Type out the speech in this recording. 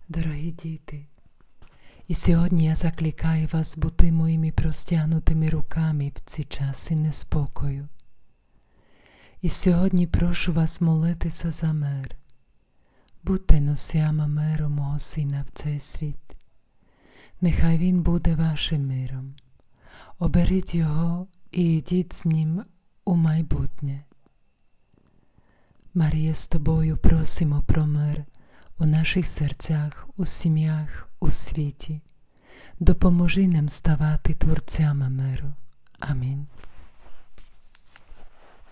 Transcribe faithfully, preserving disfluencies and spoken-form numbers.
Дорогі діти, і сьогодні я закликаю вас бути моїми простягнутими руками в ці часи неспокою. І сьогодні прошу вас молитися за мир. Будьте носіями миру мого Сина в цей світ. Нехай Він буде вашим миром. Оберіть Його і йдіть з Ним у майбутнє. Марія, з Тобою просимо про мир у наших серцях, у сім'ях, у світі. Допоможи нам ставати творцями миру. Амінь.